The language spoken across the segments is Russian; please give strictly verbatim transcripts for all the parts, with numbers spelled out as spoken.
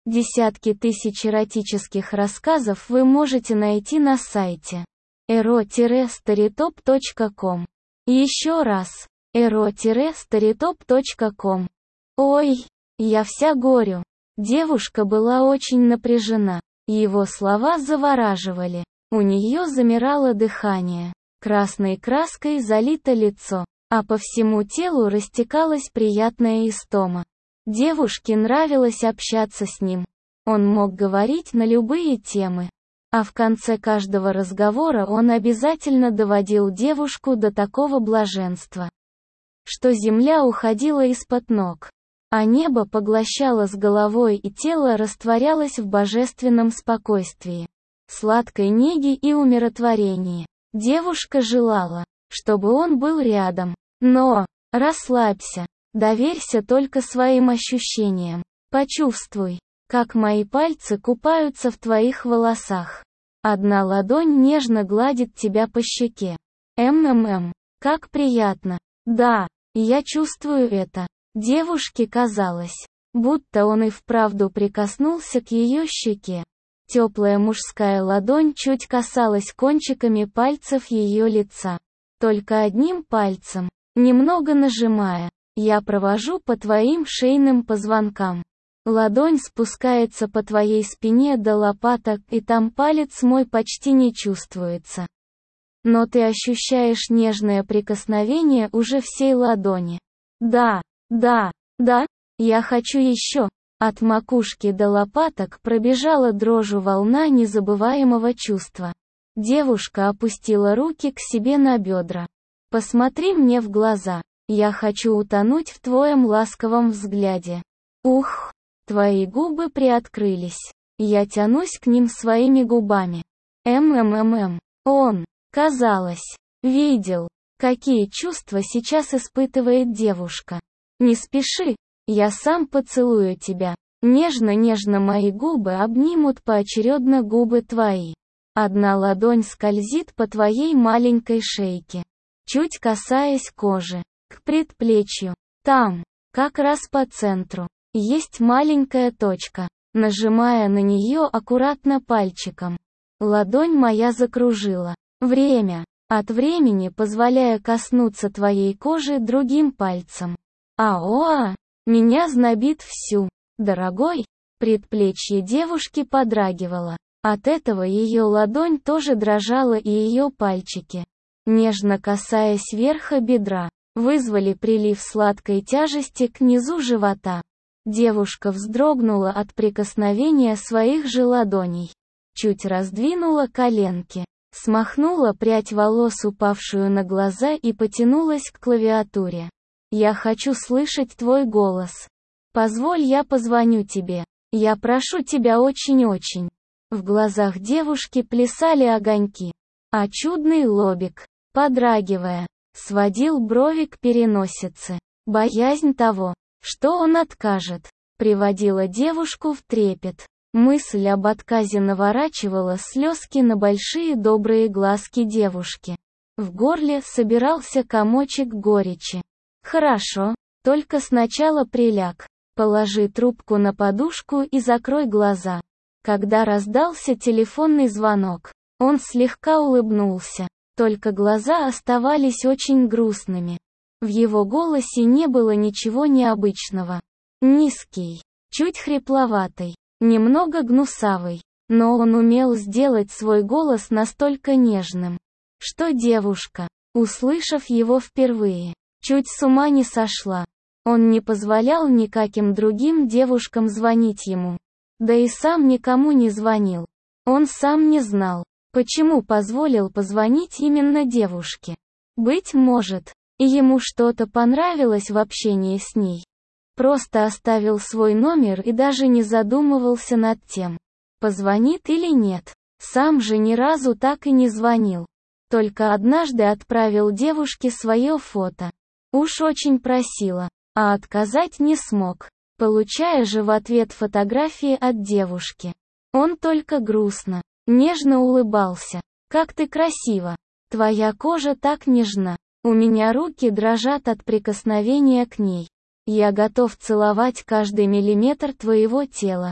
Десятки тысяч эротических рассказов вы можете найти на сайте эро старитоп точка ком. Еще раз, эро старитоп точка ком. Ой, я вся горю. Девушка была очень напряжена. Его слова завораживали. У нее замирало дыхание. Красной краской залито лицо, а по всему телу растекалась приятная истома. Девушке нравилось общаться с ним. Он мог говорить на любые темы. А в конце каждого разговора он обязательно доводил девушку до такого блаженства, что земля уходила из-под ног, а небо поглощало с головой и тело растворялось в божественном спокойствии, сладкой неге и умиротворении. Девушка желала, чтобы он был рядом. Но, расслабься, доверься только своим ощущениям. Почувствуй, как мои пальцы купаются в твоих волосах. Одна ладонь нежно гладит тебя по щеке. Ммм, как приятно. Да, я чувствую это. Девушке казалось, будто он и вправду прикоснулся к ее щеке. Теплая мужская ладонь чуть касалась кончиками пальцев ее лица. Только одним пальцем, немного нажимая, я провожу по твоим шейным позвонкам. Ладонь спускается по твоей спине до лопаток, и там палец мой почти не чувствуется. Но ты ощущаешь нежное прикосновение уже всей ладони. Да, да, да, я хочу еще. От макушки до лопаток пробежала дрожью волна незабываемого чувства. Девушка опустила руки к себе на бедра. Посмотри мне в глаза. Я хочу утонуть в твоем ласковом взгляде. Ух! Твои губы приоткрылись. Я тянусь к ним своими губами. Мммм. Он, казалось, видел, какие чувства сейчас испытывает девушка. Не спеши, я сам поцелую тебя. Нежно-нежно мои губы обнимут поочередно губы твои. Одна ладонь скользит по твоей маленькой шейке, чуть касаясь кожи, к предплечью. Там, как раз по центру, есть маленькая точка. Нажимая на нее аккуратно пальчиком, ладонь моя закружила. Время от времени позволяя коснуться твоей кожи другим пальцем. Аоа, меня знобит всю. Дорогой, предплечье девушки подрагивало. От этого ее ладонь тоже дрожала, и ее пальчики, нежно касаясь верха бедра, вызвали прилив сладкой тяжести к низу живота. Девушка вздрогнула от прикосновения своих же ладоней. Чуть раздвинула коленки, смахнула прядь волос, упавшую на глаза, и потянулась к клавиатуре. «Я хочу слышать твой голос. Позволь, я позвоню тебе. Я прошу тебя очень-очень». В глазах девушки плясали огоньки, а чудный лобик, подрагивая, сводил брови к переносице. Боязнь того, что он откажет, приводила девушку в трепет. Мысль об отказе наворачивала слезки на большие добрые глазки девушки. В горле собирался комочек горечи. «Хорошо, только сначала приляг. Положи трубку на подушку и закрой глаза». Когда раздался телефонный звонок, он слегка улыбнулся, только глаза оставались очень грустными. В его голосе не было ничего необычного. Низкий, чуть хрипловатый, немного гнусавый, но он умел сделать свой голос настолько нежным, что девушка, услышав его впервые, чуть с ума не сошла. Он не позволял никаким другим девушкам звонить ему. Да и сам никому не звонил. Он сам не знал, почему позволил позвонить именно девушке. Быть может, и ему что-то понравилось в общении с ней. Просто оставил свой номер и даже не задумывался над тем, позвонит или нет. Сам же ни разу так и не звонил. Только однажды отправил девушке свое фото. Уж очень просила, а отказать не смог, получая же в ответ фотографии от девушки. Он только грустно, нежно улыбался. «Как ты красива! Твоя кожа так нежна! У меня руки дрожат от прикосновения к ней. Я готов целовать каждый миллиметр твоего тела.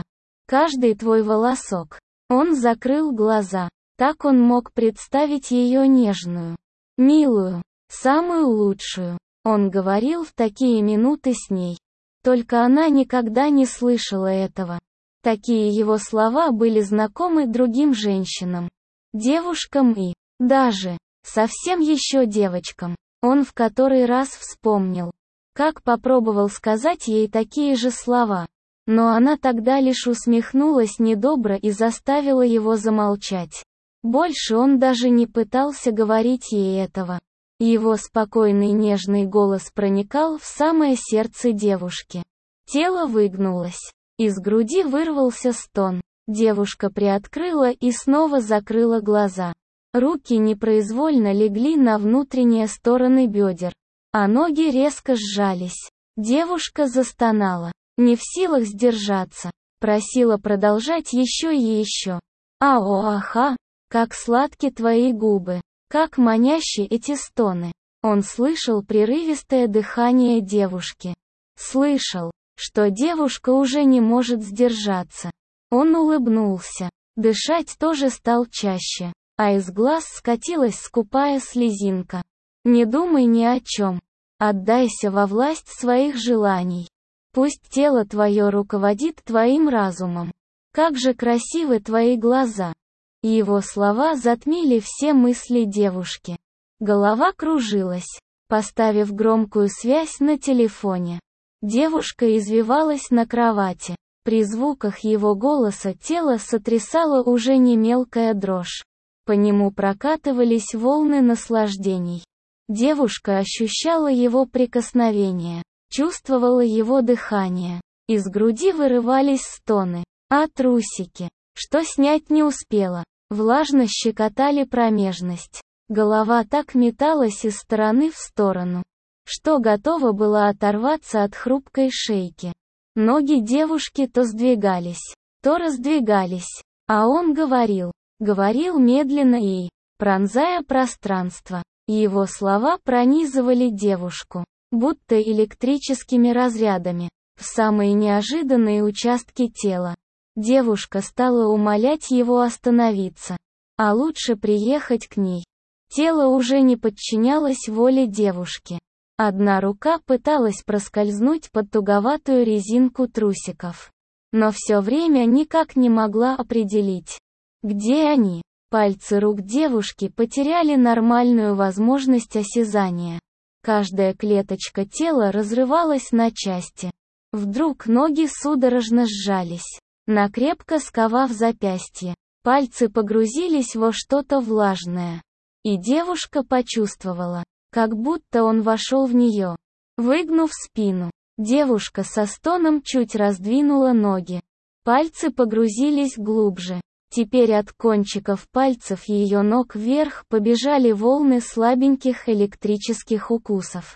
каждый твой волосок. Он закрыл глаза. Так он мог представить ее нежную, милую, самую лучшую. Он говорил в такие минуты с ней. Только она никогда не слышала этого. Такие его слова были знакомы другим женщинам, девушкам и, даже, совсем еще девочкам. Он в который раз вспомнил, как попробовал сказать ей такие же слова. Но она тогда лишь усмехнулась недобро и заставила его замолчать. Больше он даже не пытался говорить ей этого. Его спокойный нежный голос проникал в самое сердце девушки. Тело выгнулось. Из груди вырвался стон. Девушка приоткрыла и снова закрыла глаза. Руки непроизвольно легли на внутренние стороны бедер, а ноги резко сжались. Девушка застонала, не в силах сдержаться, просила продолжать еще и еще. «Ао-аха, как сладки твои губы, как манящи эти стоны». Он слышал прерывистое дыхание девушки. Слышал, что девушка уже не может сдержаться. Он улыбнулся. Дышать тоже стал чаще, а из глаз скатилась скупая слезинка. «Не думай ни о чем. Отдайся во власть своих желаний. Пусть тело твое руководит твоим разумом. Как же красивы твои глаза». Его слова затмили все мысли девушки. Голова кружилась. Поставив громкую связь на телефоне, девушка извивалась на кровати. При звуках его голоса тело сотрясало уже не мелкая дрожь. По нему прокатывались волны наслаждений. Девушка ощущала его прикосновение, чувствовала его дыхание. Из груди вырывались стоны, а трусики, что снять не успела, влажно щекотали промежность. Голова так металась из стороны в сторону, что готова была оторваться от хрупкой шейки. Ноги девушки то сдвигались, то раздвигались, а он говорил, говорил медленно и, пронзая пространство. Его слова пронизывали девушку, будто электрическими разрядами, в самые неожиданные участки тела. Девушка стала умолять его остановиться, а лучше приехать к ней. Тело уже не подчинялось воле девушки. Одна рука пыталась проскользнуть под туговатую резинку трусиков, но все время никак не могла определить, где они. Пальцы рук девушки потеряли нормальную возможность осязания. Каждая клеточка тела разрывалась на части. Вдруг ноги судорожно сжались, накрепко сковав запястье. Пальцы погрузились во что-то влажное. И девушка почувствовала, как будто он вошел в нее. Выгнув спину, девушка со стоном чуть раздвинула ноги. Пальцы погрузились глубже. Теперь от кончиков пальцев ее ног вверх побежали волны слабеньких электрических укусов.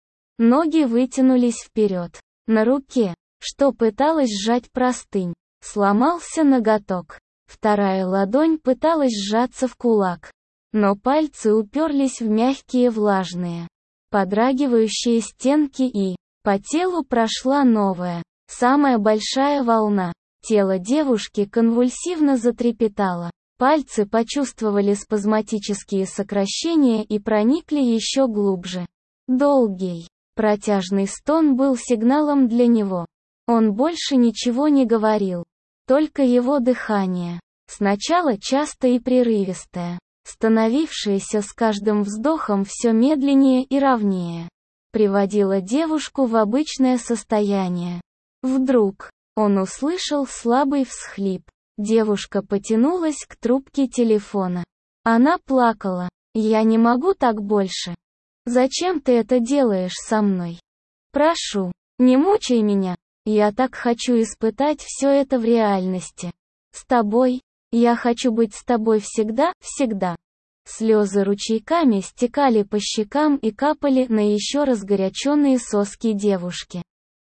Ноги вытянулись вперед. На руке, что пыталась сжать простынь, сломался ноготок. Вторая ладонь пыталась сжаться в кулак. Но пальцы уперлись в мягкие влажные, подрагивающие стенки и, по телу прошла новая, самая большая волна. Тело девушки конвульсивно затрепетало. Пальцы почувствовали спазматические сокращения и проникли еще глубже. Долгий, протяжный стон был сигналом для него. Он больше ничего не говорил. Только его дыхание. Сначала частое и прерывистое, становившееся с каждым вздохом все медленнее и ровнее, приводило девушку в обычное состояние. Вдруг он услышал слабый всхлип. Девушка потянулась к трубке телефона. Она плакала. «Я не могу так больше. Зачем ты это делаешь со мной? Прошу, не мучай меня. Я так хочу испытать все это в реальности. С тобой. Я хочу быть с тобой всегда, всегда». Слезы ручейками стекали по щекам и капали на еще разгоряченные соски девушки.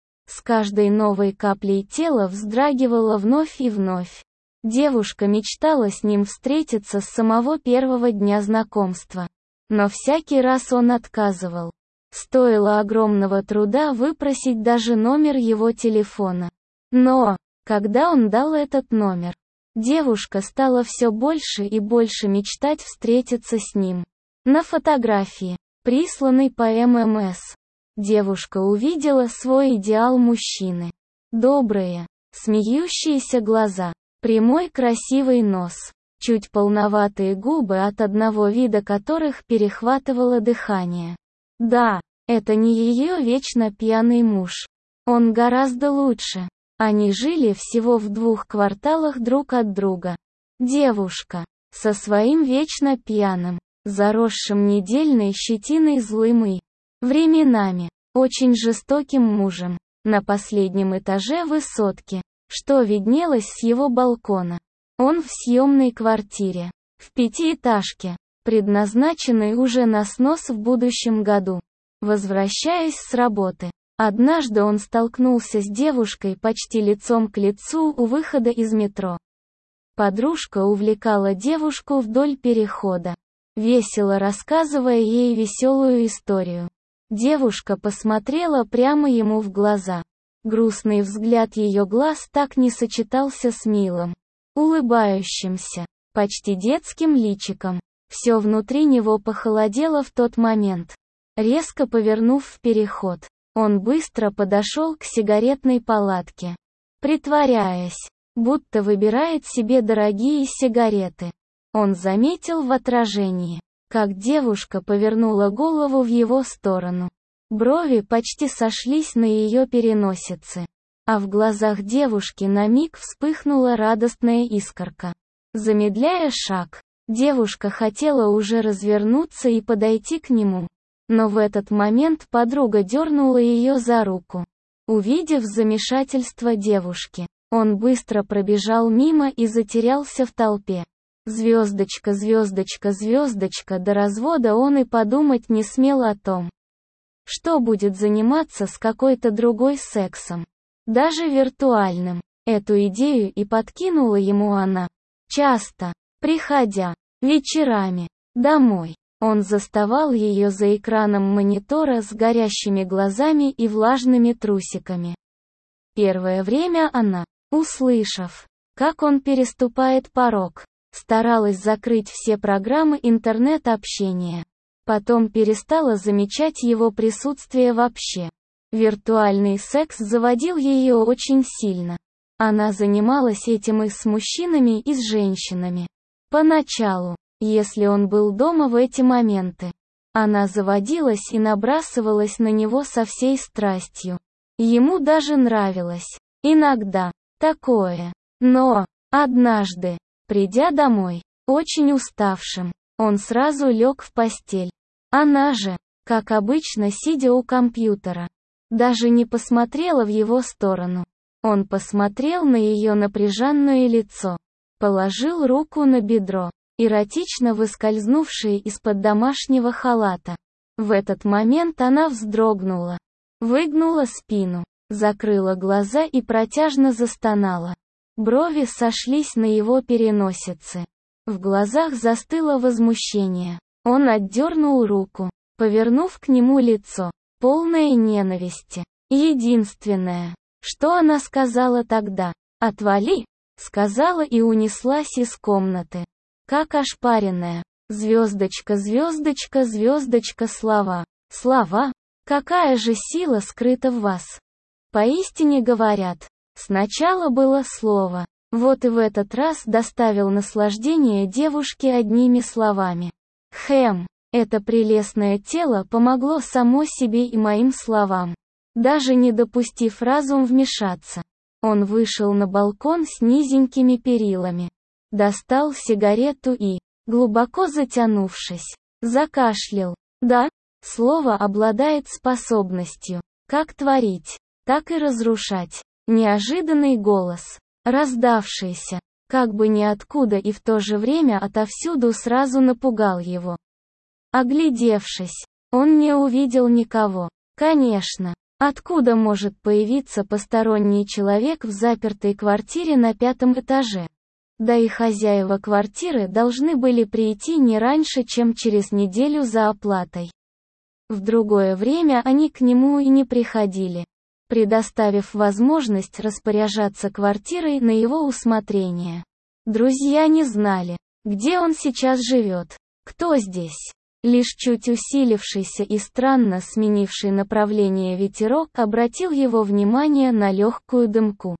С каждой новой каплей тело вздрагивало вновь и вновь. Девушка мечтала с ним встретиться с самого первого дня знакомства. Но всякий раз он отказывал. Стоило огромного труда выпросить даже номер его телефона. Но, Когда он дал этот номер, девушка стала все больше и больше мечтать встретиться с ним. На фотографии, присланной по эм эм эс, девушка увидела свой идеал мужчины. Добрые, смеющиеся глаза, прямой красивый нос, чуть полноватые губы, от одного вида которых перехватывало дыхание. Да, это не ее вечно пьяный муж. Он гораздо лучше. Они жили всего в двух кварталах друг от друга. Девушка, со своим вечно пьяным, заросшим недельной щетиной злым и, временами, очень жестоким мужем, на последнем этаже высотки, что виднелось с его балкона. Он в съемной квартире, в пятиэтажке, предназначенной уже на снос в будущем году. Возвращаясь с работы, однажды он столкнулся с девушкой почти лицом к лицу у выхода из метро. Подружка увлекала девушку вдоль перехода, весело рассказывая ей веселую историю. Девушка посмотрела прямо ему в глаза. Грустный взгляд ее глаз так не сочетался с милым, улыбающимся, почти детским личиком. Все внутри него похолодело в тот момент. Резко повернув в переход, он быстро подошел к сигаретной палатке, притворяясь, будто выбирает себе дорогие сигареты. Он заметил в отражении, как девушка повернула голову в его сторону. Брови почти сошлись на ее переносице, а в глазах девушки на миг вспыхнула радостная искорка. Замедляя шаг, девушка хотела уже развернуться и подойти к нему. Но в этот момент подруга дернула ее за руку. Увидев замешательство девушки, он быстро пробежал мимо и затерялся в толпе. Звездочка, звездочка, звездочка, до развода он и подумать не смел о том, что будет заниматься с какой-то другой сексом, даже виртуальным. Эту идею и подкинула ему она. Часто, приходя, вечерами, домой, он заставал ее за экраном монитора с горящими глазами и влажными трусиками. Первое время она, услышав, как он переступает порог, старалась закрыть все программы интернет-общения. Потом перестала замечать его присутствие вообще. Виртуальный секс заводил ее очень сильно. Она занималась этим и с мужчинами, и с женщинами. Поначалу, если он был дома в эти моменты, она заводилась и набрасывалась на него со всей страстью. Ему даже нравилось. Иногда. Такое. Но, однажды, придя домой, очень уставшим, он сразу лег в постель. Она же, как обычно, сидя у компьютера, даже не посмотрела в его сторону. Он посмотрел на ее напряженное лицо, положил руку на бедро, эротично выскользнувшее из-под домашнего халата. В этот момент она вздрогнула, выгнула спину, закрыла глаза и протяжно застонала. Брови сошлись на его переносице. В глазах застыло возмущение. Он отдернул руку, повернув к нему лицо, полное ненависти. Единственное, что она сказала тогда: «Отвали», сказала и унеслась из комнаты. Как ошпаренная. Звездочка, звездочка, звездочка, слова. Слова? Какая же сила скрыта в вас? Поистине говорят, сначала было слово. Вот и в этот раз доставил наслаждение девушке одними словами. Хэм, это прелестное тело помогло само себе и моим словам. Даже не допустив разум вмешаться, он вышел на балкон с низенькими перилами. Достал сигарету и, глубоко затянувшись, закашлял. Да, слово обладает способностью, как творить, так и разрушать. Неожиданный голос, раздавшийся, как бы ниоткуда и в то же время отовсюду, сразу напугал его. Оглядевшись, он не увидел никого. Конечно, откуда может появиться посторонний человек в запертой квартире на пятом этаже? Да и хозяева квартиры должны были прийти не раньше, чем через неделю за оплатой. В другое время они к нему и не приходили. предоставив возможность распоряжаться квартирой на его усмотрение. Друзья не знали, где он сейчас живет, кто здесь. Лишь чуть усилившийся и странно сменивший направление ветерок обратил его внимание на легкую дымку,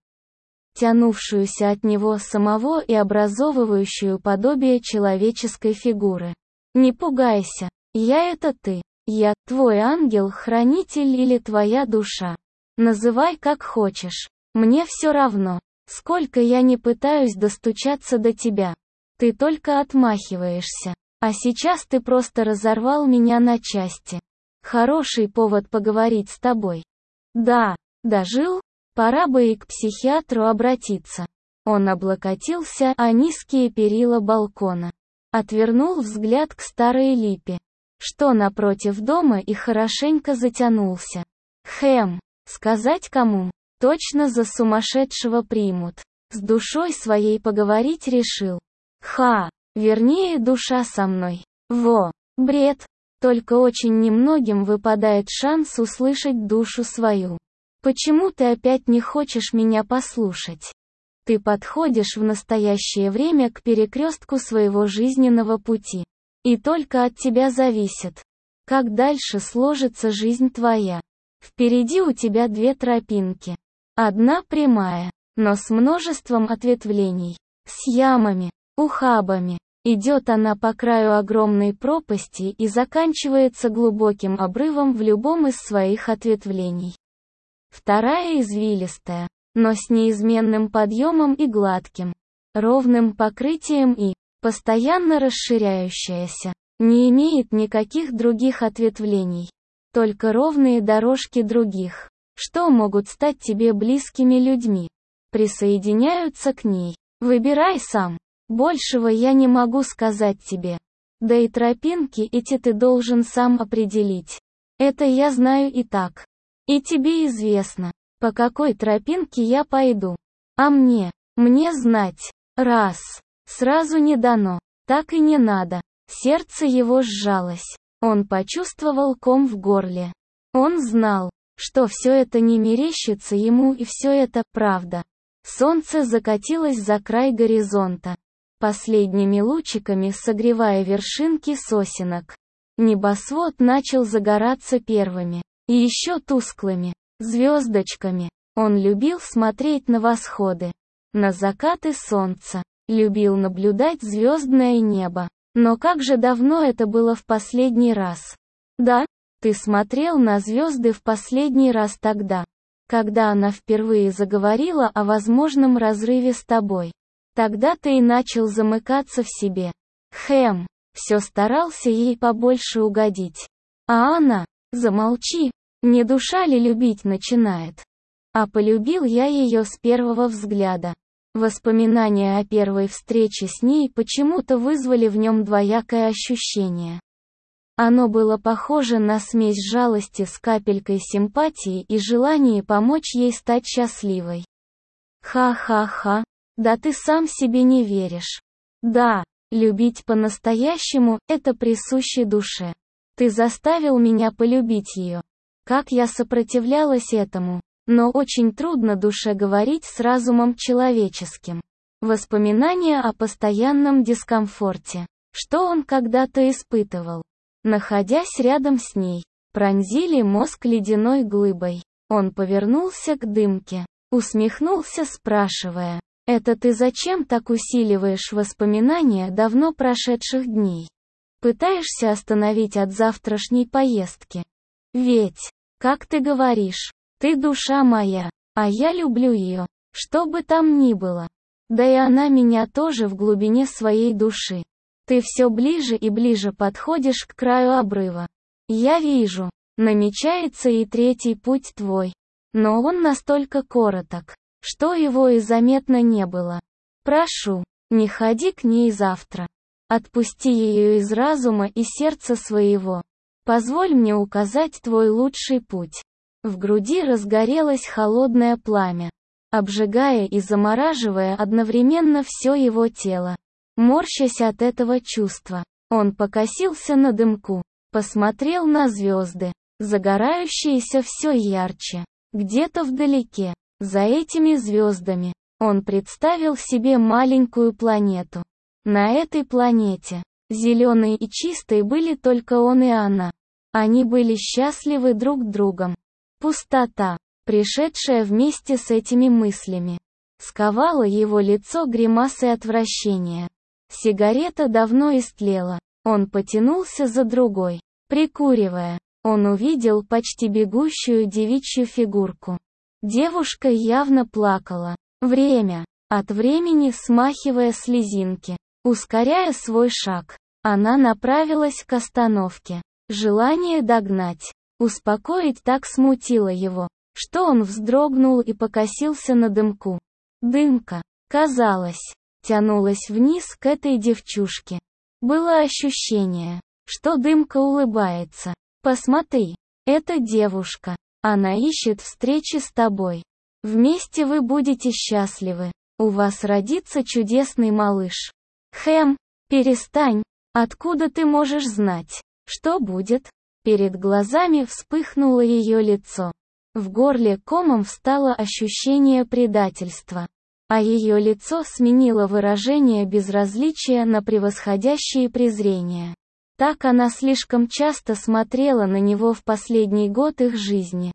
тянувшуюся от него самого и образовывающую подобие человеческой фигуры. «Не пугайся, я — это ты, я — твой ангел-хранитель или твоя душа. Называй как хочешь, мне все равно, сколько я не пытаюсь достучаться до тебя. Ты только отмахиваешься. А сейчас ты просто разорвал меня на части. Хороший повод поговорить с тобой. Да, дожил? Пора бы и к психиатру обратиться». Он облокотился о низкие перила балкона. Отвернул взгляд к старой липе, что напротив дома, и хорошенько затянулся. Хэм, сказать кому? Точно за сумасшедшего примут. С душой своей поговорить решил. Ха! Вернее, душа со мной. Во, бред. Только очень немногим выпадает шанс услышать душу свою. Почему ты опять не хочешь меня послушать? Ты подходишь в настоящее время к перекрестку своего жизненного пути. И только от тебя зависит, как дальше сложится жизнь твоя. Впереди у тебя две тропинки. Одна прямая, но с множеством ответвлений, с ямами, ухабами. Идет она по краю огромной пропасти и заканчивается глубоким обрывом в любом из своих ответвлений. Вторая извилистая, но с неизменным подъемом и гладким, ровным покрытием и, постоянно расширяющаяся, не имеет никаких других ответвлений, только ровные дорожки других, что могут стать тебе близкими людьми, присоединяются к ней. Выбирай сам. Большего я не могу сказать тебе. Да и тропинки эти ты должен сам определить. Это я знаю и так. И тебе известно, по какой тропинке я пойду. А мне, мне знать, раз, сразу не дано, так и не надо. Сердце его сжалось. Он почувствовал ком в горле. Он знал, что все это не мерещится ему, и все это правда. Солнце закатилось за край горизонта, последними лучиками согревая вершинки сосенок. Небосвод начал загораться первыми, и еще тусклыми, звездочками. Он любил смотреть на восходы, на закаты солнца, любил наблюдать звездное небо. Но как же давно это было в последний раз? Да, ты смотрел на звезды в последний раз тогда, когда она впервые заговорила о возможном разрыве с тобой. Тогда ты и начал замыкаться в себе. Хэм все старался ей побольше угодить. А она, замолчи, не душа ли любить начинает? А полюбил я ее с первого взгляда. Воспоминания о первой встрече с ней почему-то вызвали в нем двоякое ощущение. Оно было похоже на смесь жалости с капелькой симпатии и желания помочь ей стать счастливой. Ха-ха-ха, да ты сам себе не веришь. Да, любить по-настоящему – это присуще душе. Ты заставил меня полюбить ее. Как я сопротивлялась этому. Но очень трудно душе говорить с разумом человеческим. Воспоминания о постоянном дискомфорте, что он когда-то испытывал, находясь рядом с ней, пронзили мозг ледяной глыбой. Он повернулся к дымке, усмехнулся, спрашивая: «Это ты зачем так усиливаешь воспоминания давно прошедших дней? Пытаешься остановить от завтрашней поездки? Ведь, как ты говоришь, ты душа моя, а я люблю ее, что бы там ни было. Да и она меня тоже в глубине своей души. Ты все ближе и ближе подходишь к краю обрыва. Я вижу, намечается и третий путь твой. Но он настолько короток, что его и заметно не было. Прошу, не ходи к ней завтра. Отпусти ее из разума и сердца своего. Позволь мне указать твой лучший путь». В груди разгорелось холодное пламя, обжигая и замораживая одновременно все его тело. Морщась от этого чувства, он покосился на дымку, посмотрел на звезды, загорающиеся все ярче. Где-то вдалеке, за этими звездами, он представил себе маленькую планету. На этой планете, зеленой и чистой, были только он и она. Они были счастливы друг другом. Пустота, пришедшая вместе с этими мыслями, сковала его лицо гримасой отвращения. Сигарета давно истлела. Он потянулся за другой. Прикуривая, он увидел почти бегущую девичью фигурку. Девушка явно плакала. Время от времени смахивая слезинки. Ускоряя свой шаг, она направилась к остановке. Желание догнать, успокоить так смутило его, что он вздрогнул и покосился на дымку. Дымка, казалось, тянулась вниз к этой девчушке. Было ощущение, что дымка улыбается. Посмотри, это девушка. Она ищет встречи с тобой. Вместе вы будете счастливы. У вас родится чудесный малыш. Хэм, перестань. Откуда ты можешь знать, что будет? Перед глазами вспыхнуло ее лицо. В горле комом встало ощущение предательства. А ее лицо сменило выражение безразличия на превосходящее презрение. Так она слишком часто смотрела на него в последний год их жизни.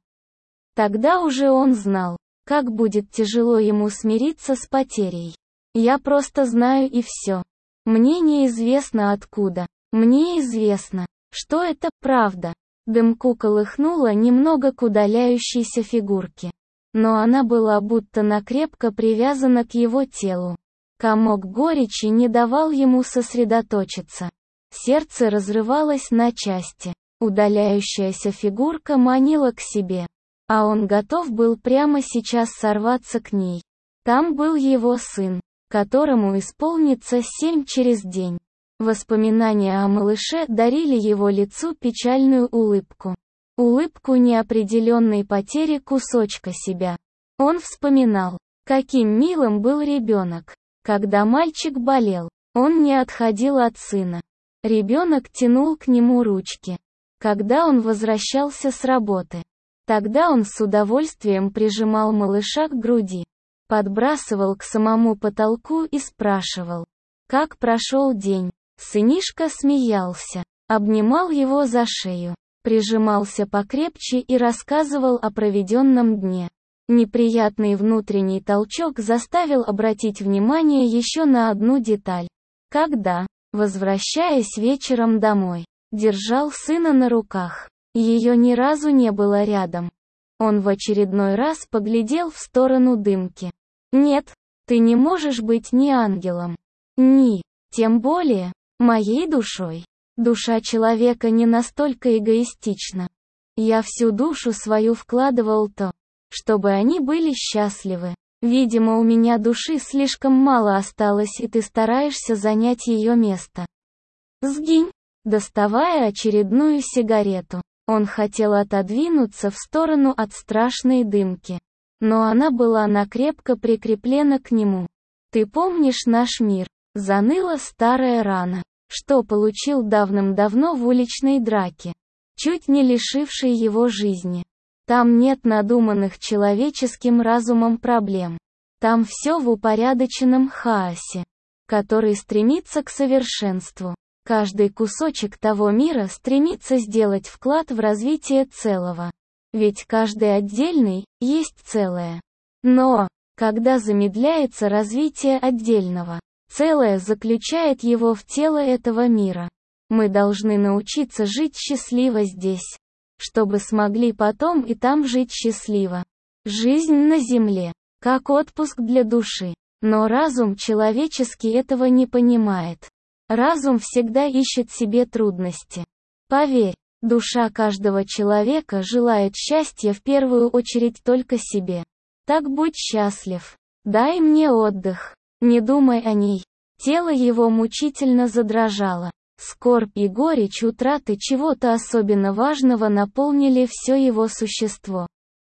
Тогда уже он знал, как будет тяжело ему смириться с потерей. Я просто знаю и все. Мне неизвестно откуда. Мне известно, что это правда. Дымку колыхнуло немного к удаляющейся фигурке. Но она была будто накрепко привязана к его телу. Комок горечи не давал ему сосредоточиться. Сердце разрывалось на части. Удаляющаяся фигурка манила к себе. А он готов был прямо сейчас сорваться к ней. Там был его сын, которому исполнится семь через день. Воспоминания о малыше дарили его лицу печальную улыбку. Улыбку неопределенной потери кусочка себя. Он вспоминал, каким милым был ребенок. Когда мальчик болел, он не отходил от сына. Ребенок тянул к нему ручки. Когда он возвращался с работы, тогда он с удовольствием прижимал малыша к груди, подбрасывал к самому потолку и спрашивал, как прошел день. Сынишка смеялся, обнимал его за шею, прижимался покрепче и рассказывал о проведенном дне. Неприятный внутренний толчок заставил обратить внимание еще на одну деталь. Когда, возвращаясь вечером домой, держал сына на руках, ее ни разу не было рядом. Он в очередной раз поглядел в сторону дымки. Нет, ты не можешь быть ни ангелом, ни, тем более, моей душой. Душа человека не настолько эгоистична. Я всю душу свою вкладывал то, чтобы они были счастливы. Видимо, у меня души слишком мало осталось, и ты стараешься занять ее место. Сгинь, доставая очередную сигарету. Он хотел отодвинуться в сторону от страшной дымки. Но она была накрепко прикреплена к нему. Ты помнишь наш мир? Заныла старая рана, что получил давным-давно в уличной драке, чуть не лишившей его жизни. Там нет надуманных человеческим разумом проблем. Там все в упорядоченном хаосе, который стремится к совершенству. Каждый кусочек того мира стремится сделать вклад в развитие целого. Ведь каждый отдельный есть целое. Но, когда замедляется развитие отдельного, целое заключает его в тело этого мира. Мы должны научиться жить счастливо здесь, чтобы смогли потом и там жить счастливо. Жизнь на земле, как отпуск для души. Но разум человеческий этого не понимает. Разум всегда ищет себе трудности. Поверь, душа каждого человека желает счастья в первую очередь только себе. Так будь счастлив. Дай мне отдых. Не думай о ней. Тело его мучительно задрожало. Скорбь и горечь утраты чего-то особенно важного наполнили все его существо.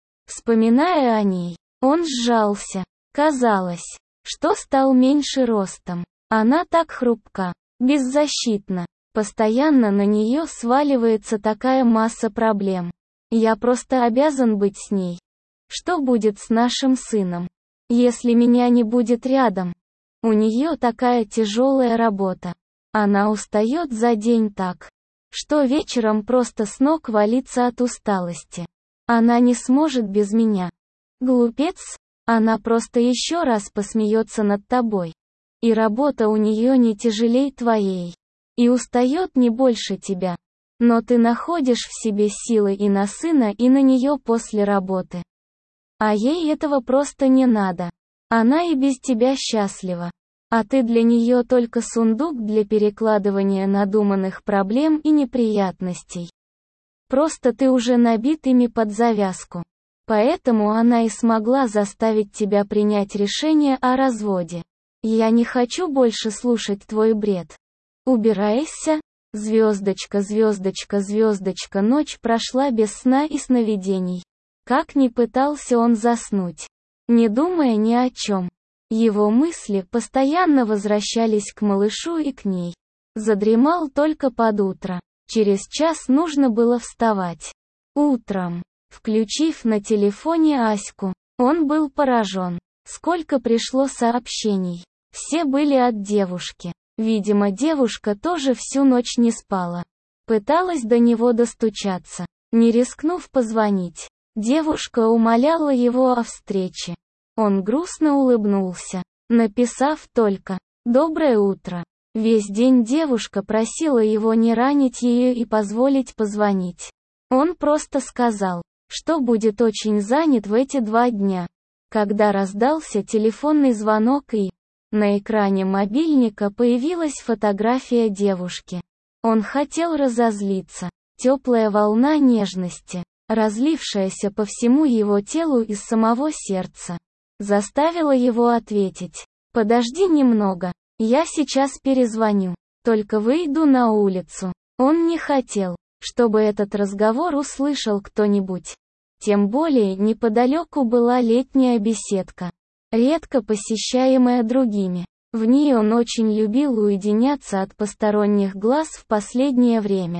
Вспоминая о ней, он сжался. Казалось, что стал меньше ростом. Она так хрупка, беззащитна. Постоянно на нее сваливается такая масса проблем. Я просто обязан быть с ней. Что будет с нашим сыном, если меня не будет рядом? У нее такая тяжелая работа. Она устает за день так, что вечером просто с ног валится от усталости. Она не сможет без меня. Глупец, она просто еще раз посмеется над тобой. И работа у нее не тяжелей твоей. И устает не больше тебя. Но ты находишь в себе силы и на сына, и на нее после работы. А ей этого просто не надо. Она и без тебя счастлива. А ты для нее только сундук для перекладывания надуманных проблем и неприятностей. Просто ты уже набит ими под завязку. Поэтому она и смогла заставить тебя принять решение о разводе. Я не хочу больше слушать твой бред. Убирайся. Звездочка, звездочка, звездочка. Ночь прошла без сна и сновидений. Как ни пытался он заснуть, не думая ни о чем. Его мысли постоянно возвращались к малышу и к ней. Задремал только под утро. Через час нужно было вставать. Утром, включив на телефоне Аську, он был поражен. Сколько пришло сообщений. Все были от девушки. Видимо, девушка тоже всю ночь не спала. Пыталась до него достучаться, не рискнув позвонить. Девушка умоляла его о встрече. Он грустно улыбнулся, написав только «Доброе утро». Весь день девушка просила его не ранить ее и позволить позвонить. Он просто сказал, что будет очень занят в эти два дня. Когда раздался телефонный звонок и на экране мобильника появилась фотография девушки. Он хотел разозлиться. Теплая волна нежности, разлившаяся по всему его телу из самого сердца, заставила его ответить: «Подожди немного, я сейчас перезвоню, только выйду на улицу». Он не хотел, чтобы этот разговор услышал кто-нибудь. Тем более неподалеку была летняя беседка, редко посещаемая другими. В ней он очень любил уединяться от посторонних глаз в последнее время.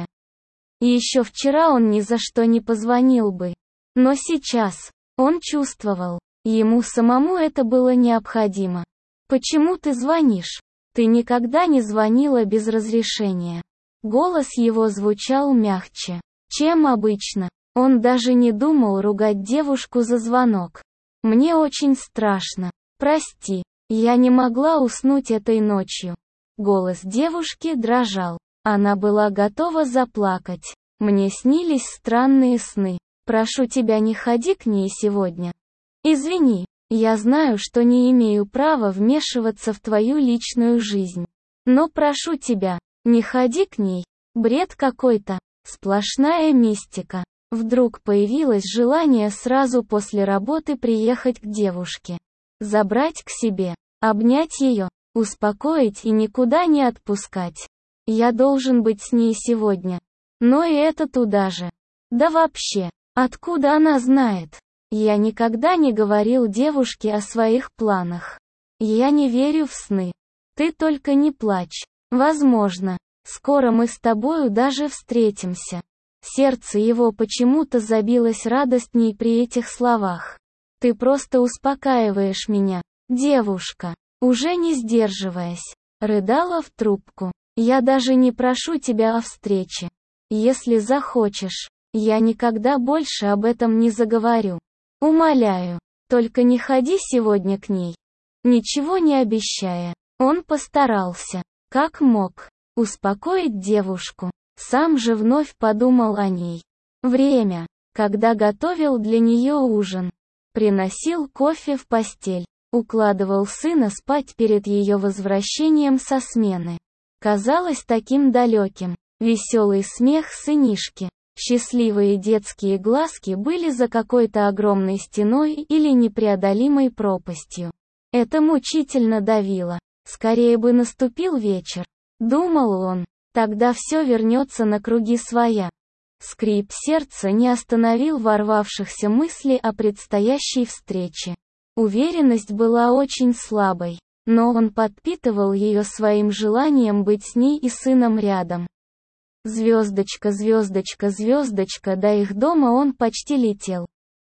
И еще вчера он ни за что не позвонил бы. Но сейчас, он чувствовал, ему самому это было необходимо. «Почему ты звонишь? Ты никогда не звонила без разрешения». Голос его звучал мягче, чем обычно. Он даже не думал ругать девушку за звонок. «Мне очень страшно. Прости, я не могла уснуть этой ночью». Голос девушки дрожал. Она была готова заплакать. «Мне снились странные сны. Прошу тебя, не ходи к ней сегодня. Извини, я знаю, что не имею права вмешиваться в твою личную жизнь. Но прошу тебя, не ходи к ней. Бред какой-то. Сплошная мистика». Вдруг появилось желание сразу после работы приехать к девушке. Забрать к себе, обнять ее, успокоить и никуда не отпускать. Я должен быть с ней сегодня. Но и это туда же. Да вообще, откуда она знает? Я никогда не говорил девушке о своих планах. Я не верю в сны. Ты только не плачь. Возможно, скоро мы с тобою даже встретимся. Сердце его почему-то забилось радостней при этих словах. Ты просто успокаиваешь меня, девушка. Уже не сдерживаясь, рыдала в трубку. Я даже не прошу тебя о встрече. Если захочешь, я никогда больше об этом не заговорю. Умоляю, только не ходи сегодня к ней. Ничего не обещая, он постарался, как мог, успокоить девушку. Сам же вновь подумал о ней. Время, когда готовил для нее ужин, приносил кофе в постель, укладывал сына спать перед ее возвращением со смены. Казалось таким далеким. Веселый смех сынишки, счастливые детские глазки были за какой-то огромной стеной или непреодолимой пропастью. Это мучительно давило. Скорее бы наступил вечер, думал он. Тогда все вернется на круги своя. Скрип сердца не остановил ворвавшихся мыслей о предстоящей встрече. Уверенность была очень слабой, но он подпитывал ее своим желанием быть с ней и сыном рядом. Звездочка, звездочка, звездочка, до их дома он почти летел.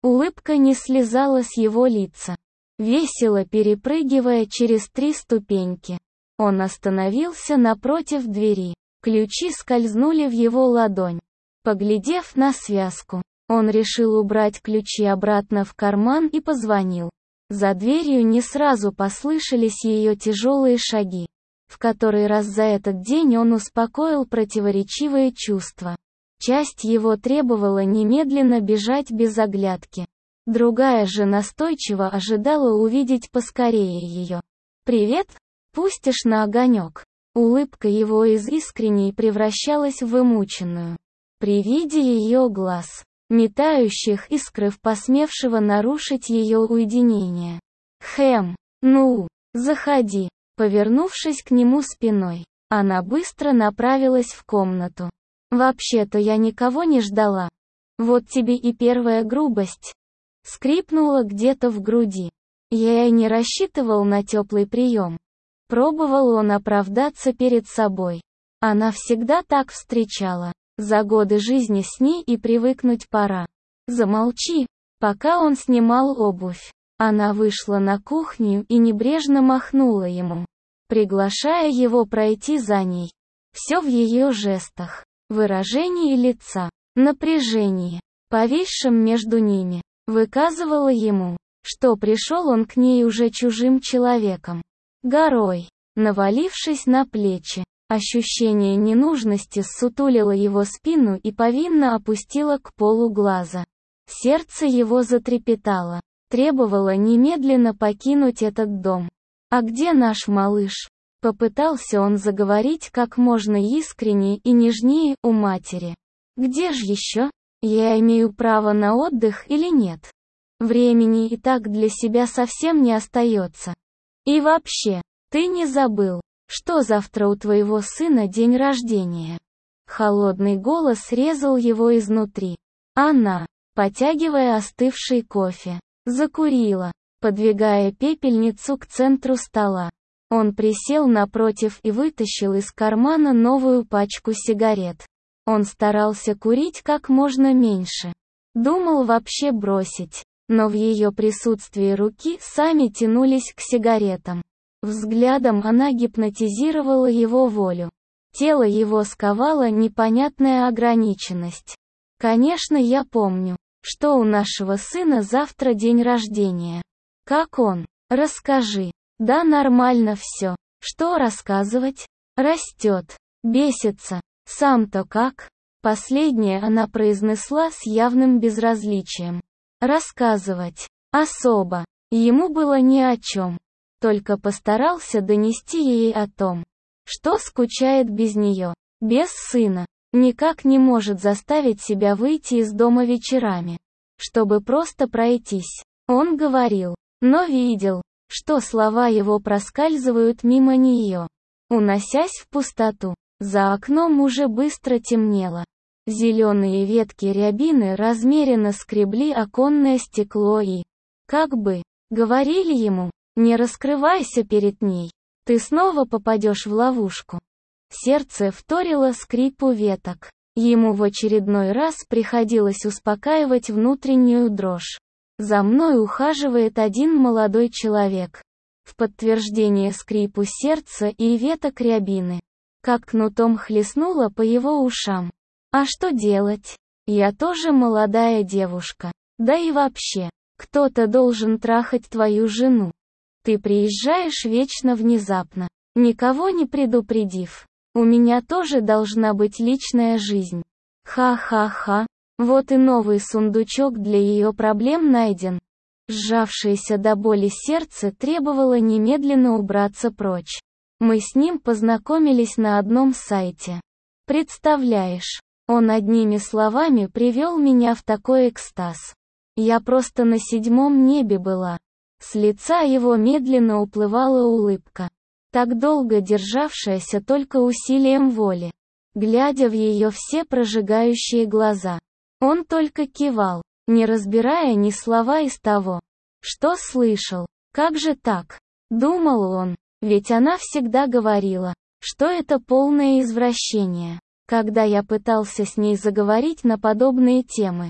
Улыбка не слезала с его лица. Весело перепрыгивая через три ступеньки, он остановился напротив двери. Ключи скользнули в его ладонь. Поглядев на связку, он решил убрать ключи обратно в карман и позвонил. За дверью не сразу послышались ее тяжелые шаги. В который раз за этот день он успокоил противоречивые чувства. Часть его требовала немедленно бежать без оглядки. Другая же настойчиво ожидала увидеть поскорее ее. «Привет? Пустишь на огонек?» Улыбка его из искренней превращалась в вымученную. При виде ее глаз, метающих искры в посмевшего нарушить ее уединение. «Хэм, ну, заходи». Повернувшись к нему спиной, она быстро направилась в комнату. «Вообще-то я никого не ждала. Вот тебе и первая грубость». Скрипнула где-то в груди. Я и не рассчитывал на теплый прием. Пробовал он оправдаться перед собой. Она всегда так встречала. За годы жизни с ней и привыкнуть пора. Замолчи, пока он снимал обувь. Она вышла на кухню и небрежно махнула ему, приглашая его пройти за ней. Все в ее жестах, выражении лица, напряжении, повисшем между ними, выказывало ему, что пришел он к ней уже чужим человеком. Горой, навалившись на плечи, ощущение ненужности ссутулило его спину и повинно опустило к полу глаза. Сердце его затрепетало. Требовала немедленно покинуть этот дом. «А где наш малыш?» Попытался он заговорить как можно искреннее и нежнее у матери. «Где ж еще? Я имею право на отдых или нет? Времени и так для себя совсем не остается. И вообще, ты не забыл, что завтра у твоего сына день рождения?» Холодный голос резал его изнутри. Она, потягивая остывший кофе, закурила, подвигая пепельницу к центру стола. Он присел напротив и вытащил из кармана новую пачку сигарет. Он старался курить как можно меньше. Думал вообще бросить, но в ее присутствии руки сами тянулись к сигаретам. Взглядом она гипнотизировала его волю. Тело его сковало непонятная ограниченность. «Конечно, я помню, что у нашего сына завтра день рождения. Как он? Расскажи». «Да нормально все. Что рассказывать? Растет. Бесится. Сам-то как?» Последнее она произнесла с явным безразличием. Рассказывать. Особо. Ему было ни о чем. Только постарался донести ей о том, что скучает без нее, без сына. Никак не может заставить себя выйти из дома вечерами, чтобы просто пройтись. Он говорил, но видел, что слова его проскальзывают мимо нее, уносясь в пустоту. За окном уже быстро темнело. Зеленые ветки рябины размеренно скребли оконное стекло и, как бы, говорили ему, не раскрывайся перед ней, ты снова попадешь в ловушку. Сердце вторило скрипу веток. Ему в очередной раз приходилось успокаивать внутреннюю дрожь. За мной ухаживает один молодой человек. В подтверждение скрипу сердца и веток рябины, как кнутом хлестнуло по его ушам. А что делать? Я тоже молодая девушка. Да и вообще, кто-то должен трахать твою жену. Ты приезжаешь вечно внезапно, никого не предупредив. У меня тоже должна быть личная жизнь. Ха-ха-ха. Вот и новый сундучок для ее проблем найден. Сжавшееся до боли сердце требовало немедленно убраться прочь. Мы с ним познакомились на одном сайте. Представляешь, он одними словами привел меня в такой экстаз. Я просто на седьмом небе была. С лица его медленно уплывала улыбка, так долго державшаяся только усилием воли. Глядя в ее все прожигающие глаза, он только кивал, не разбирая ни слова из того, что слышал. Как же так? Думал он, ведь она всегда говорила, что это полное извращение, когда я пытался с ней заговорить на подобные темы.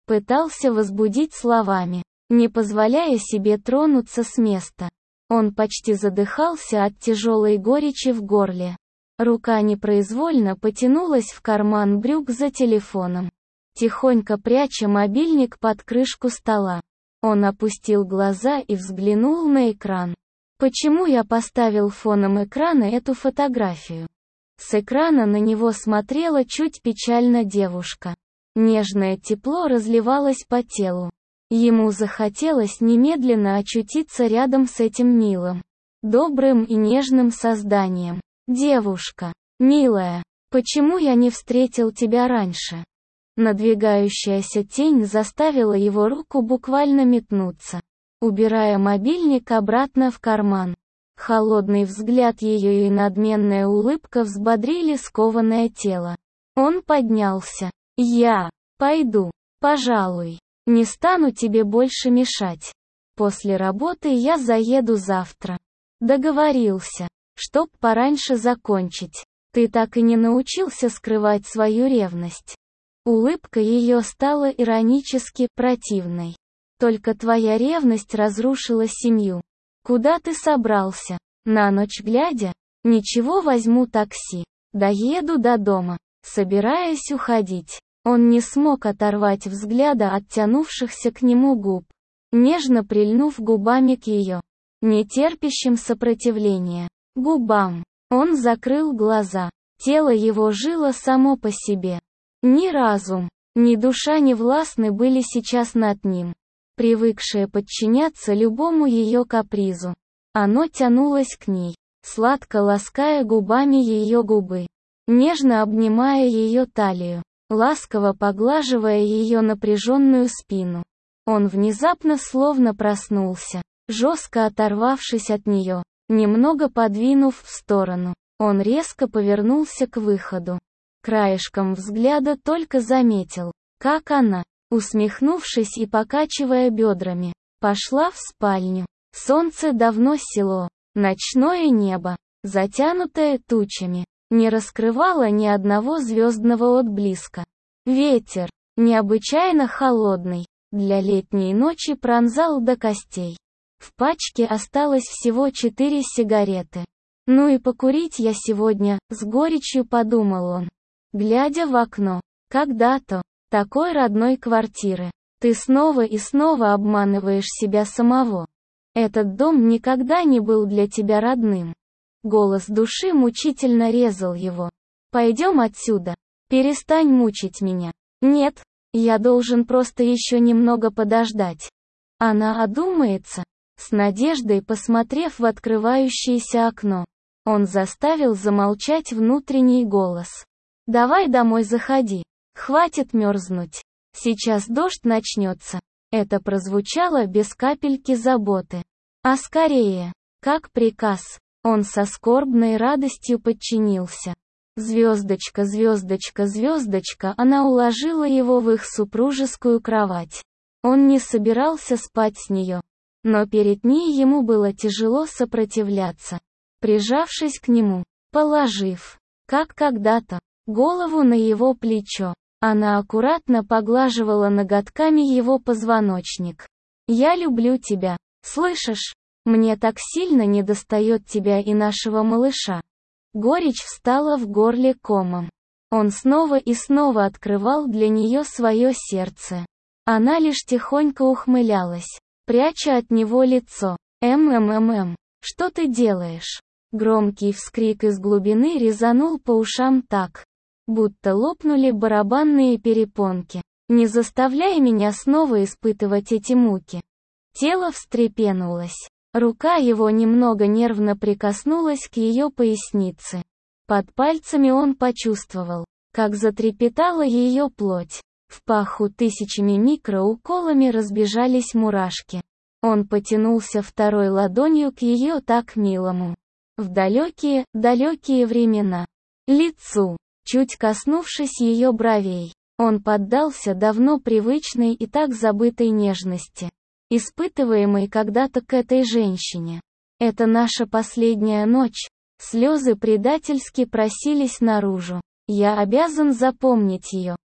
Пытался возбудить словами, не позволяя себе тронуться с места. Он почти задыхался от тяжелой горечи в горле. Рука непроизвольно потянулась в карман брюк за телефоном, тихонько пряча мобильник под крышку стола. Он опустил глаза и взглянул на экран. Почему я поставил фоном экрана эту фотографию? С экрана на него смотрела чуть печально девушка. Нежное тепло разливалось по телу. Ему захотелось немедленно очутиться рядом с этим милым, добрым и нежным созданием. «Девушка, милая, почему я не встретил тебя раньше?» Надвигающаяся тень заставила его руку буквально метнуться, убирая мобильник обратно в карман. Холодный взгляд ее и надменная улыбка взбодрили скованное тело. Он поднялся. «Я пойду, пожалуй. Не стану тебе больше мешать. После работы я заеду завтра. Договорился, чтоб пораньше закончить. Ты так и не научился скрывать свою ревность». Улыбка ее стала иронически противной. «Только твоя ревность разрушила семью. Куда ты собрался? На ночь глядя? Ничего, возьму такси. Доеду до дома». Собираясь уходить, он не смог оторвать взгляда от тянувшихся к нему губ, нежно прильнув губами к ее, нетерпящим сопротивления, губам. Он закрыл глаза. Тело его жило само по себе. Ни разум, ни душа не властны были сейчас над ним, привыкшее подчиняться любому ее капризу. Оно тянулось к ней, сладко лаская губами ее губы, нежно обнимая ее талию, ласково поглаживая ее напряженную спину. Он внезапно словно проснулся, жестко оторвавшись от нее, немного подвинув в сторону. Он резко повернулся к выходу. Краешком взгляда только заметил, как она, усмехнувшись и покачивая бедрами, пошла в спальню. Солнце давно село, ночное небо, затянутое тучами, не раскрывало ни одного звездного отблеска. Ветер, необычайно холодный, для летней ночи пронзал до костей. В пачке осталось всего четыре сигареты. «Ну и покурить я сегодня», — с горечью подумал он, глядя в окно. «Когда-то, такой родной квартиры, ты снова и снова обманываешь себя самого. Этот дом никогда не был для тебя родным». Голос души мучительно резал его. «Пойдем отсюда. Перестань мучить меня». «Нет, я должен просто еще немного подождать. Она одумается». С надеждой посмотрев в открывающееся окно, он заставил замолчать внутренний голос. «Давай домой заходи. Хватит мерзнуть. Сейчас дождь начнется». Это прозвучало без капельки заботы. «А скорее». Как приказ. Он со скорбной радостью подчинился. Звездочка, звездочка, звездочка, она уложила его в их супружескую кровать. Он не собирался спать с нее. Но перед ней ему было тяжело сопротивляться. Прижавшись к нему, положив, как когда-то, голову на его плечо, она аккуратно поглаживала ноготками его позвоночник. «Я люблю тебя, слышишь? Мне так сильно недостает тебя и нашего малыша». Горечь встала в горле комом. Он снова и снова открывал для нее свое сердце. Она лишь тихонько ухмылялась, пряча от него лицо. «М-м-м-м, что ты делаешь?» Громкий вскрик из глубины резанул по ушам так, будто лопнули барабанные перепонки. «Не заставляй меня снова испытывать эти муки». Тело встрепенулось. Рука его немного нервно прикоснулась к ее пояснице. Под пальцами он почувствовал, как затрепетала ее плоть. В паху тысячами микроуколами разбежались мурашки. Он потянулся второй ладонью к ее так милому, в далекие, далекие времена, лицу, чуть коснувшись ее бровей. Он поддался давно привычной и так забытой нежности, испытываемой когда-то к этой женщине. «Это наша последняя ночь». Слезы предательски просились наружу. «Я обязан запомнить ее.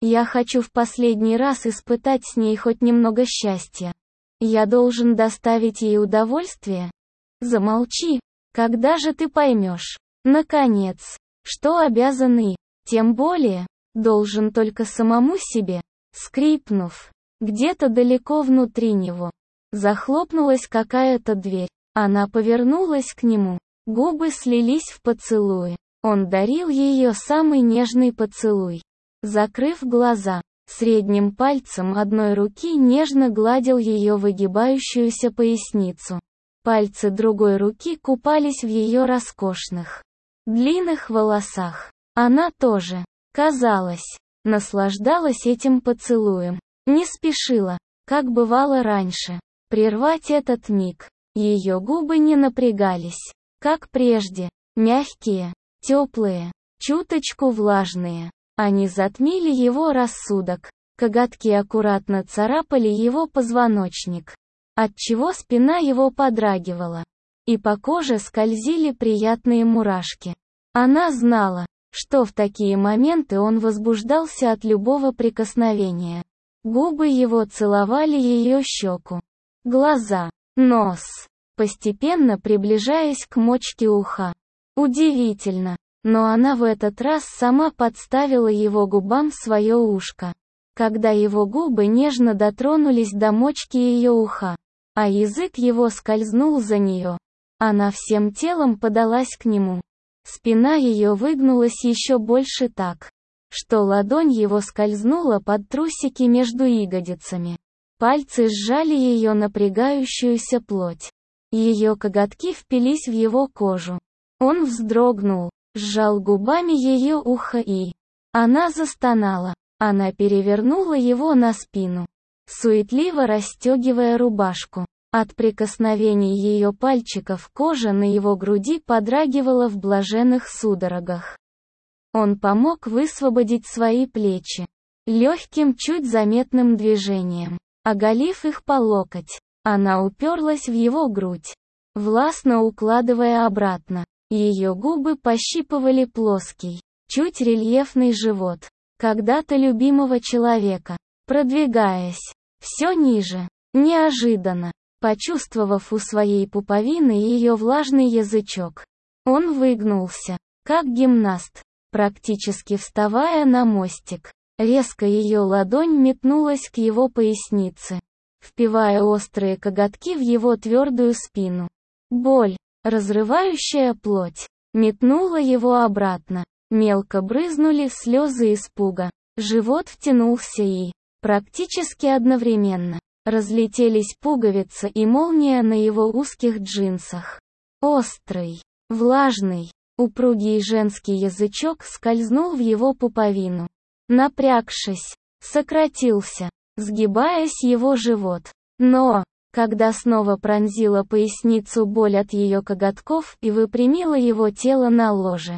Я хочу в последний раз испытать с ней хоть немного счастья. Я должен доставить ей удовольствие? Замолчи. Когда же ты поймешь? Наконец, что обязан и, тем более, должен только самому себе. Скрипнув, где-то далеко внутри него, захлопнулась какая-то дверь. Она повернулась к нему. Губы слились в поцелуи. Он дарил ее самый нежный поцелуй. Закрыв глаза, средним пальцем одной руки нежно гладил ее выгибающуюся поясницу. Пальцы другой руки купались в ее роскошных, длинных волосах. Она тоже, казалось, наслаждалась этим поцелуем. Не спешила, как бывало раньше, прервать этот миг. Ее губы не напрягались, как прежде, мягкие, теплые, чуточку влажные. Они затмили его рассудок. Коготки аккуратно царапали его позвоночник, отчего спина его подрагивала, и по коже скользили приятные мурашки. Она знала, что в такие моменты он возбуждался от любого прикосновения. Губы его целовали ее щеку, глаза, нос, постепенно приближаясь к мочке уха. Удивительно, но она в этот раз сама подставила его губам свое ушко, когда его губы нежно дотронулись до мочки ее уха, а язык его скользнул за нее. Она всем телом подалась к нему. Спина ее выгнулась еще больше так, что ладонь его скользнула под трусики между ягодицами. Пальцы сжали ее напрягающуюся плоть. Ее коготки впились в его кожу. Он вздрогнул, сжал губами ее ухо и... Она застонала. Она перевернула его на спину, суетливо расстегивая рубашку. От прикосновений ее пальчиков кожа на его груди подрагивала в блаженных судорогах. Он помог высвободить свои плечи. Легким, чуть заметным движением, оголив их по локоть, она уперлась в его грудь, властно укладывая обратно. Ее губы пощипывали плоский, чуть рельефный живот когда-то любимого человека, продвигаясь все ниже. Неожиданно, почувствовав у своей пуповины ее влажный язычок, он выгнулся, как гимнаст, практически вставая на мостик. Резко ее ладонь метнулась к его пояснице, впивая острые коготки в его твердую спину. Боль, разрывающая плоть, метнула его обратно. Мелко брызнули слезы испуга. Живот втянулся и, практически одновременно, разлетелись пуговица и молния на его узких джинсах. Острый, влажный, упругий женский язычок скользнул в его пуповину. Напрягшись, сократился, сгибаясь его живот. Но, когда снова пронзила поясницу боль от ее коготков и выпрямила его тело на ложе,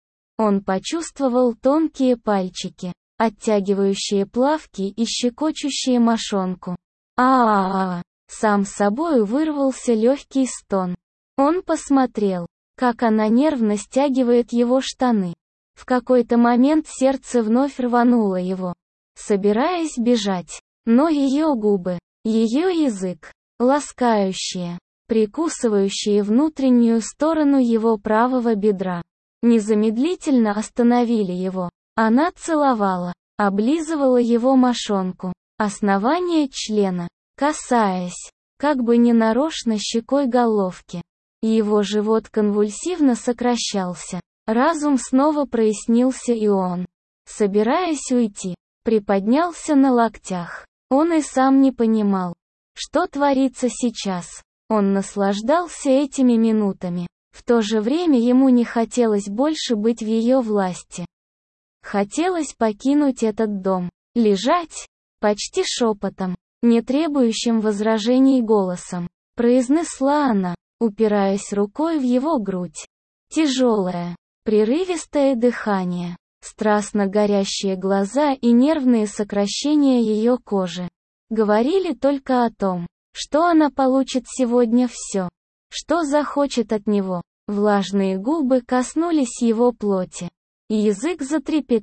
он почувствовал тонкие пальчики, оттягивающие плавки и щекочущие мошонку. А-а-а! Сам собою вырвался легкий стон. Он посмотрел, как она нервно стягивает его штаны. В какой-то момент сердце вновь рвануло его, собираясь бежать. Но ее губы, ее язык, ласкающие, прикусывающие внутреннюю сторону его правого бедра, незамедлительно остановили его. Она целовала, облизывала его мошонку, основание члена, касаясь, как бы ненарочно щекой головки. Его живот конвульсивно сокращался. Разум снова прояснился и он, собираясь уйти, приподнялся на локтях. Он и сам не понимал, что творится сейчас. Он наслаждался этими минутами. В то же время ему не хотелось больше быть в ее власти. Хотелось покинуть этот дом, лежать, почти шепотом, не требующим возражений голосом, произнесла она, упираясь рукой в его грудь. Тяжелое, прерывистое дыхание, страстно горящие глаза и нервные сокращения ее кожи говорили только о том, что она получит сегодня все, что захочет от него. Влажные губы коснулись его плоти, и язык затрепетал.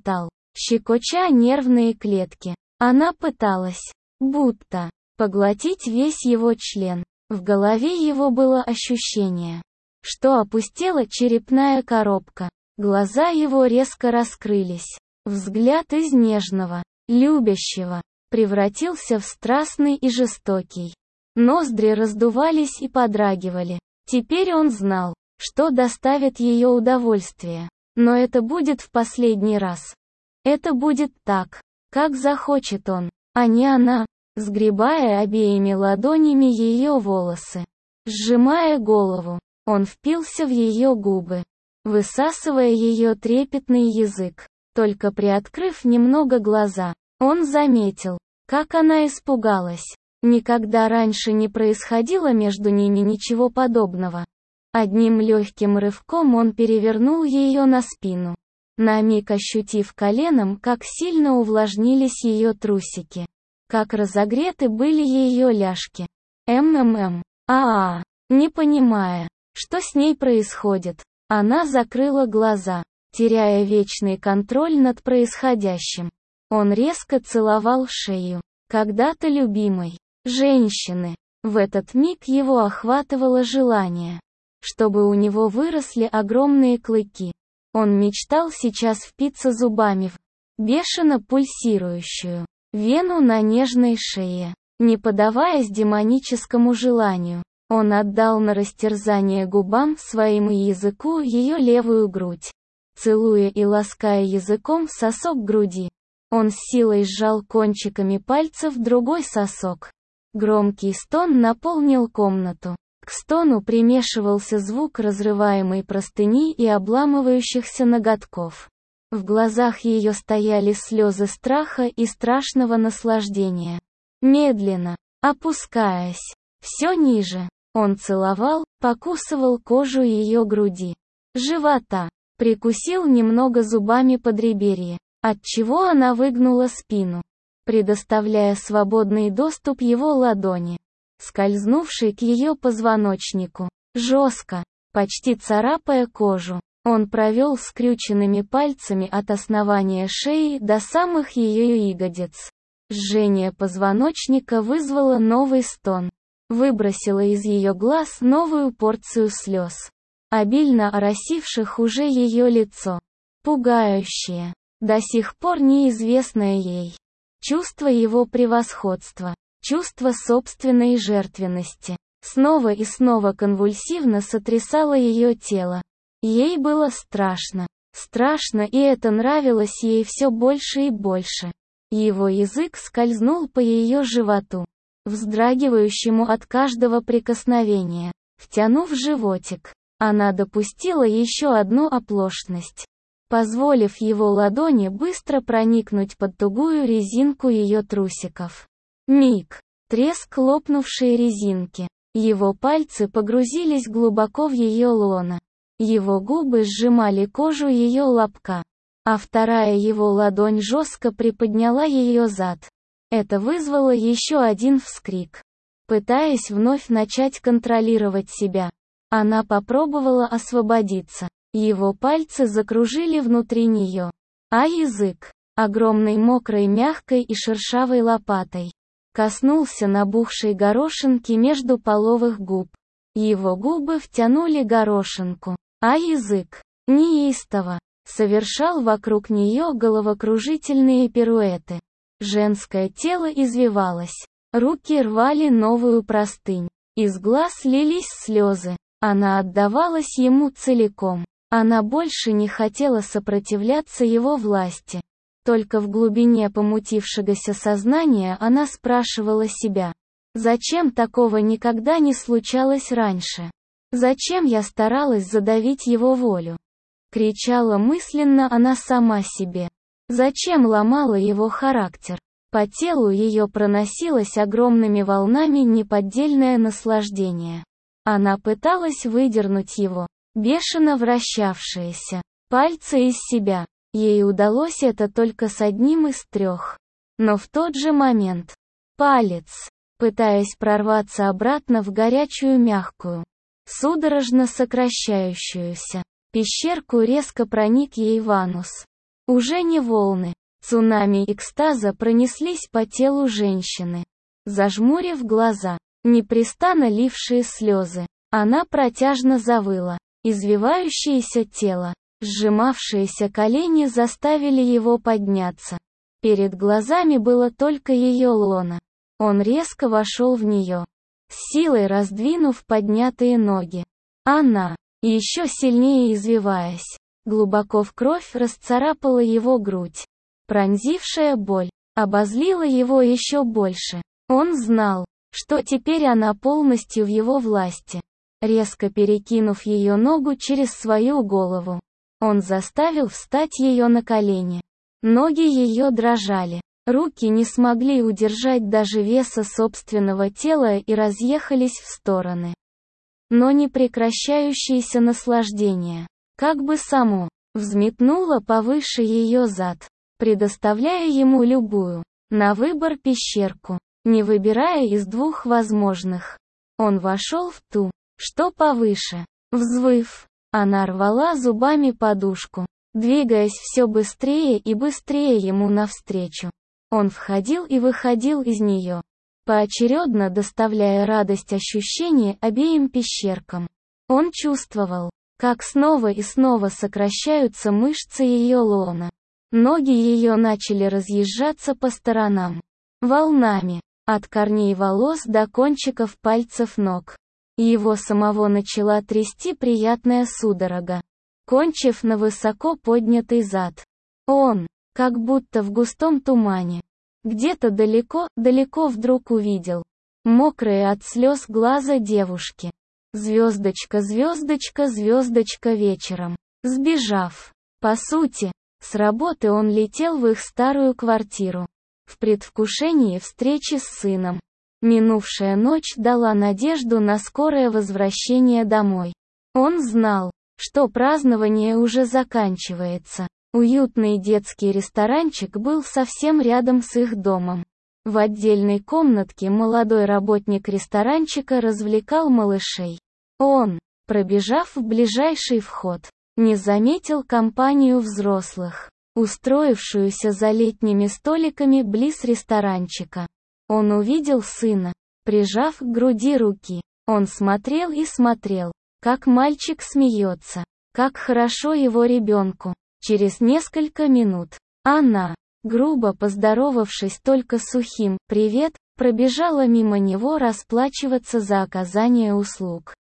щекоча нервные клетки. Она пыталась, будто, поглотить весь его член. В голове его было ощущение, что опустела черепная коробка. Глаза его резко раскрылись. Взгляд из нежного, любящего, превратился в страстный и жестокий. Ноздри раздувались и подрагивали. Теперь он знал, что доставит ее удовольствие. Но это будет в последний раз. Это будет так, как захочет он, а не она, сгребая обеими ладонями ее волосы. Сжимая голову, он впился в ее губы, высасывая ее трепетный язык. Только приоткрыв немного глаза, он заметил, как она испугалась. Никогда раньше не происходило между ними ничего подобного. Одним легким рывком он перевернул ее на спину, на миг ощутив коленом, как сильно увлажнились ее трусики, как разогреты были ее ляжки. МММ. А-а. Не понимая, что с ней происходит, она закрыла глаза, теряя вечный контроль над происходящим. Он резко целовал шею, когда-то любимой женщины. В этот миг его охватывало желание, чтобы у него выросли огромные клыки. Он мечтал сейчас впиться зубами в бешено пульсирующую вену на нежной шее. Не поддаваясь демоническому желанию, он отдал на растерзание губам своим и языку ее левую грудь. Целуя и лаская языком сосок груди, он с силой сжал кончиками пальцев другой сосок. Громкий стон наполнил комнату. К стону примешивался звук разрываемой простыни и обламывающихся ноготков. В глазах ее стояли слезы страха и страшного наслаждения. Медленно, опускаясь все ниже, он целовал, покусывал кожу ее груди, живота, прикусил немного зубами подреберье, отчего она выгнула спину, предоставляя свободный доступ его ладони, скользнувшей к ее позвоночнику. Жестко, почти царапая кожу, он провел скрюченными пальцами от основания шеи до самых ее ягодиц. Жжение позвоночника вызвало новый стон, выбросило из ее глаз новую порцию слез, обильно оросивших уже ее лицо. Пугающее, до сих пор неизвестное ей чувство его превосходства, чувство собственной жертвенности, снова и снова конвульсивно сотрясало ее тело. Ей было страшно, страшно, и это нравилось ей все больше и больше. Его язык скользнул по ее животу, вздрагивающему от каждого прикосновения. Втянув животик, она допустила еще одну оплошность, позволив его ладони быстро проникнуть под тугую резинку ее трусиков. Миг, треск лопнувшей резинки. Его пальцы погрузились глубоко в ее лоно. Его губы сжимали кожу ее лобка, а вторая его ладонь жестко приподняла ее зад. Это вызвало еще один вскрик. Пытаясь вновь начать контролировать себя, она попробовала освободиться. Его пальцы закружили внутри нее, а язык, огромной мокрой мягкой и шершавой лопатой, коснулся набухшей горошинки между половых губ. Его губы втянули горошинку, а язык, неистово, совершал вокруг нее головокружительные пируэты. Женское тело извивалось, руки рвали новую простынь, из глаз лились слезы. Она отдавалась ему целиком. Она больше не хотела сопротивляться его власти. Только в глубине помутившегося сознания она спрашивала себя: зачем такого никогда не случалось раньше? Зачем я старалась задавить его волю? Кричала мысленно она сама себе. Зачем ломала его характер? По телу ее проносилось огромными волнами неподдельное наслаждение. Она пыталась выдернуть его, бешено вращавшиеся пальцы из себя. Ей удалось это только с одним из трех. Но в тот же момент палец, пытаясь прорваться обратно в горячую мягкую, судорожно сокращающуюся пещерку, резко проник ей в анус. Уже не волны, Цунами экстаза пронеслись по телу женщины. Зажмурив глаза, непрестанно лившие слезы, она протяжно завыла. Извивающееся тело, сжимавшиеся колени заставили его подняться. Перед глазами было только ее лоно. Он резко вошел в нее, с силой раздвинув поднятые ноги. Она, еще сильнее извиваясь, глубоко в кровь расцарапала его грудь. Пронзившая боль обозлила его еще больше. Он знал, что теперь она полностью в его власти. Резко перекинув ее ногу через свою голову, он заставил встать ее на колени. Ноги ее дрожали, руки не смогли удержать даже веса собственного тела и разъехались в стороны. Но непрекращающееся наслаждение, как бы само, взметнуло повыше ее зад, предоставляя ему любую, на выбор пещерку, не выбирая из двух возможных. Он вошел в ту, что повыше. Взвыв, она рвала зубами подушку, двигаясь все быстрее и быстрее ему навстречу. Он входил и выходил из нее, поочередно доставляя радость ощущений обеим пещеркам. Он чувствовал, как снова и снова сокращаются мышцы ее лона. Ноги ее начали разъезжаться по сторонам, волнами, от корней волос до кончиков пальцев ног. Его самого начала трясти приятная судорога, кончив на высоко поднятый зад. Он, как будто в густом тумане, где-то далеко, далеко вдруг увидел мокрые от слез глаза девушки. Звездочка, звездочка, звездочка вечером. Сбежав, по сути, с работы он летел в их старую квартиру, в предвкушении встречи с сыном. Минувшая ночь дала надежду на скорое возвращение домой. Он знал, что празднование уже заканчивается. Уютный детский ресторанчик был совсем рядом с их домом. В отдельной комнатке молодой работник ресторанчика развлекал малышей. Он, пробежав в ближайший вход, не заметил компанию взрослых, устроившуюся за летними столиками близ ресторанчика. Он увидел сына, прижав к груди руки. Он смотрел и смотрел, как мальчик смеется, как хорошо его ребенку. Через несколько минут, она, грубо поздоровавшись только сухим «привет», пробежала мимо него расплачиваться за оказание услуг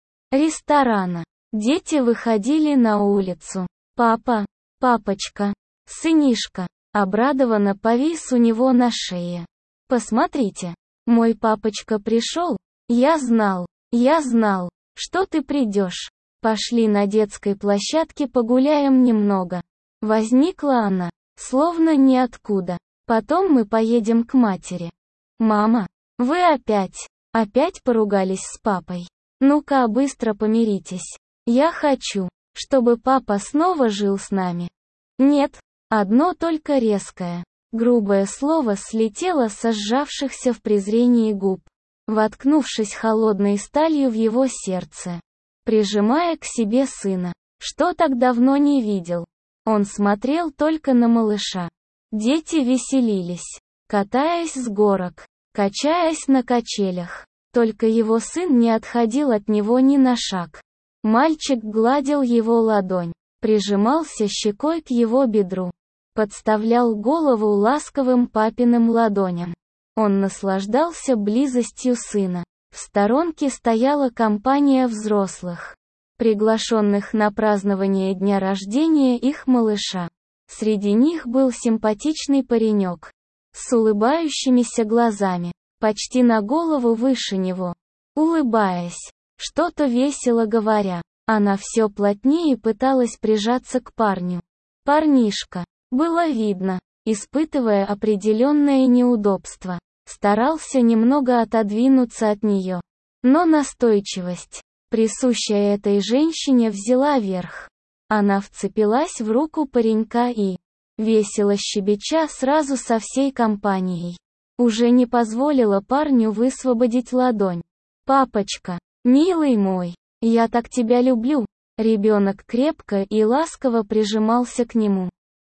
ресторана. Дети выходили на улицу. Папа, папочка, сынишка, обрадованно повис у него на шее. «Посмотрите, мой папочка пришел, я знал, я знал, что ты придешь. Пошли на детской площадке погуляем немного». Возникла она, словно ниоткуда. «Потом мы поедем к матери». «Мама, вы опять, опять поругались с папой? Ну-ка быстро помиритесь. Я хочу, чтобы папа снова жил с нами». «Нет», одно только резкое, грубое слово слетело со сжавшихся в презрении губ, воткнувшись холодной сталью в его сердце, прижимая к себе сына, что так давно не видел. Он смотрел только на малыша. Дети веселились, катаясь с горок, качаясь на качелях. Только его сын не отходил от него ни на шаг. Мальчик гладил его ладонь, прижимался щекой к его бедру, подставлял голову ласковым папиным ладоням. Он наслаждался близостью сына. В сторонке стояла компания взрослых, приглашенных на празднование дня рождения их малыша. Среди них был симпатичный паренек, с улыбающимися глазами, почти на голову выше него. Улыбаясь, что-то весело говоря, она все плотнее пыталась прижаться к парню. Парнишка, было видно, испытывая определенное неудобство, старался немного отодвинуться от нее. Но настойчивость, присущая этой женщине, взяла верх. Она вцепилась в руку паренька и, весело щебеча сразу со всей компанией, уже не позволила парню высвободить ладонь. «Папочка, милый мой, я так тебя люблю!» Ребенок крепко и ласково прижимался к нему.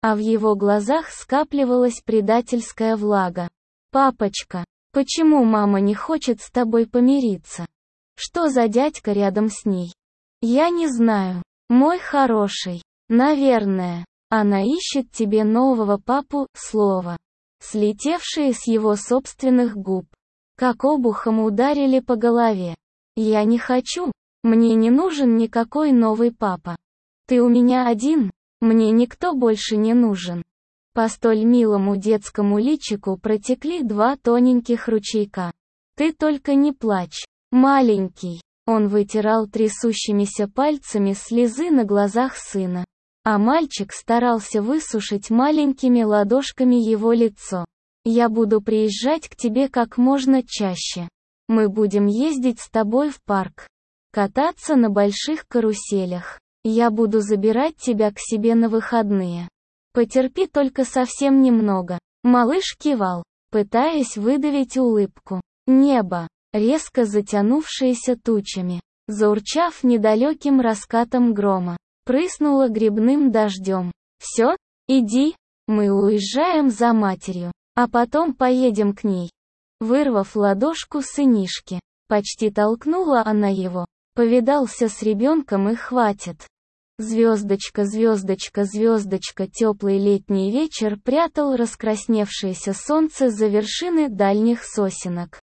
а в его глазах скапливалась предательская влага. «Папочка, почему мама не хочет с тобой помириться? Что за дядька рядом с ней?» «Я не знаю, мой хороший. Наверное, она ищет тебе нового папу», слово, слетевшие с его собственных губ, как обухом ударили по голове. «Я не хочу, мне не нужен никакой новый папа. Ты у меня один, мне никто больше не нужен». По столь милому детскому личику протекли два тоненьких ручейка. «Ты только не плачь, маленький». Он вытирал трясущимися пальцами слезы на глазах сына. А мальчик старался высушить маленькими ладошками его лицо. «Я буду приезжать к тебе как можно чаще. Мы будем ездить с тобой в парк. Кататься на больших каруселях. Я буду забирать тебя к себе на выходные. Потерпи только совсем немного». Малыш кивал, пытаясь выдавить улыбку. Небо, резко затянувшееся тучами, заурчав недалеким раскатом грома, прыснуло грибным дождем. «Все? Иди, мы уезжаем за матерью, а потом поедем к ней». Вырвав ладошку сынишки, почти толкнула она его. «Повидался с ребенком и хватит». Звездочка, звездочка, звездочка. Теплый летний вечер прятал раскрасневшееся солнце за вершины дальних сосенок.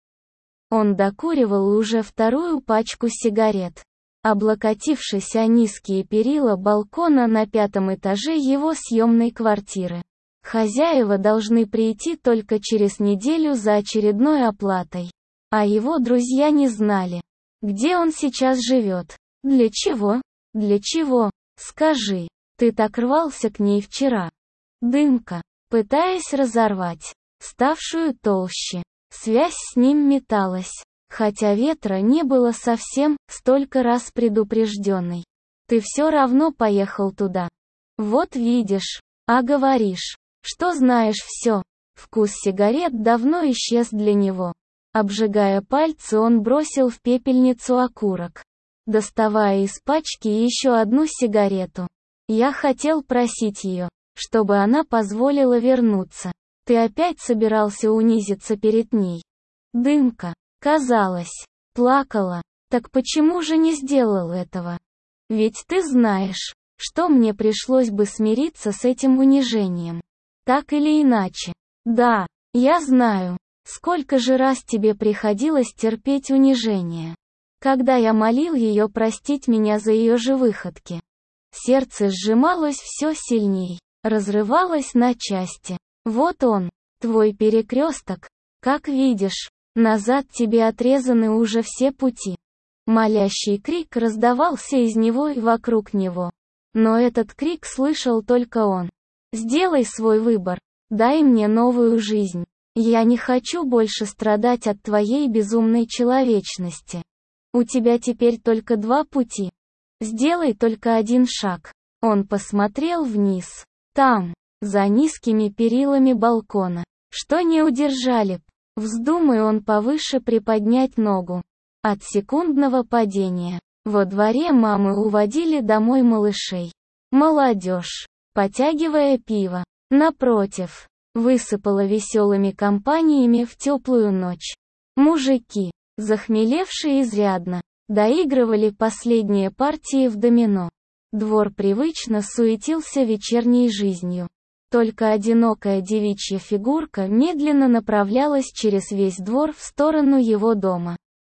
Он докуривал уже вторую пачку сигарет, облокотившись о низкие перила балкона на пятом этаже его съемной квартиры. Хозяева должны прийти только через неделю за очередной оплатой. А его друзья не знали, где он сейчас живет. Для чего? Для чего? Скажи, ты так рвался к ней вчера. Дымка, пытаясь разорвать ставшую толще связь с ним, металась, хотя ветра не было совсем, столько раз предупрежденный. Ты все равно поехал туда. Вот видишь, а говоришь, что знаешь все. Вкус сигарет давно исчез для него. Обжигая пальцы, он бросил в пепельницу окурок, доставая из пачки еще одну сигарету. Я хотел просить ее, чтобы она позволила вернуться. Ты опять собирался унизиться перед ней. Дымка, казалось, плакала. Так почему же не сделал этого? Ведь ты знаешь, что мне пришлось бы смириться с этим унижением. Так или иначе. Да, я знаю. Сколько же раз тебе приходилось терпеть унижение. Когда я молил ее простить меня за ее же выходки. Сердце сжималось все сильней, разрывалось на части. Вот он, твой перекресток. Как видишь, назад тебе отрезаны уже все пути. Молящий крик раздавался из него и вокруг него. Но этот крик слышал только он. Сделай свой выбор, дай мне новую жизнь. Я не хочу больше страдать от твоей безумной человечности. У тебя теперь только два пути. Сделай только один шаг. Он посмотрел вниз. Там, за низкими перилами балкона, что не удержали б, вздумай он повыше приподнять ногу. От секундного падения. Во дворе мамы уводили домой малышей. Молодежь, потягивая пиво, напротив, высыпала веселыми компаниями в теплую ночь. Мужики, захмелевшие изрядно, доигрывали последние партии в домино. Двор привычно суетился вечерней жизнью. Только одинокая девичья фигурка медленно направлялась через весь двор в сторону его дома.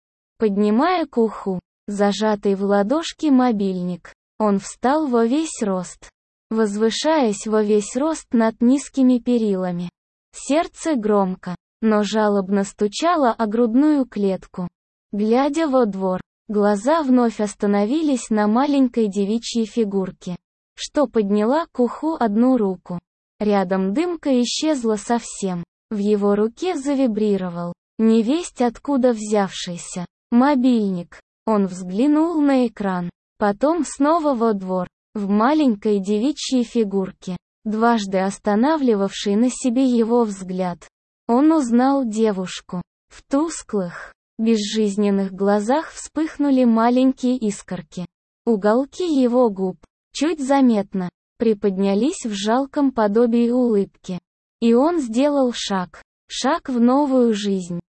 Поднимая к уху зажатый в ладошке мобильник, он встал во весь рост, возвышаясь во весь рост над низкими перилами. Сердце громко, но жалобно стучало о грудную клетку. Глядя во двор, глаза вновь остановились на маленькой девичьей фигурке, что подняла к уху одну руку. Рядом дымка исчезла совсем. В его руке завибрировал, невесть откуда взявшийся, мобильник. Он взглянул на экран, потом снова во двор, в маленькой девичьей фигурке, дважды останавливавшей на себе его взгляд. Он узнал девушку. В тусклых, безжизненных глазах вспыхнули маленькие искорки. Уголки его губ, чуть заметно, приподнялись в жалком подобии улыбки. И он сделал шаг. Шаг в новую жизнь.